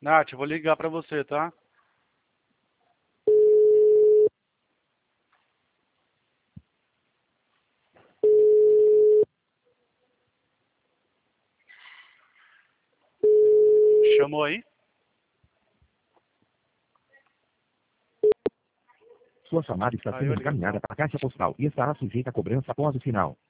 Nath, eu vou ligar pra você, tá? Chamou aí? Sua chamada está sendo encaminhada para a caixa postal e estará sujeita a cobrança após o sinal.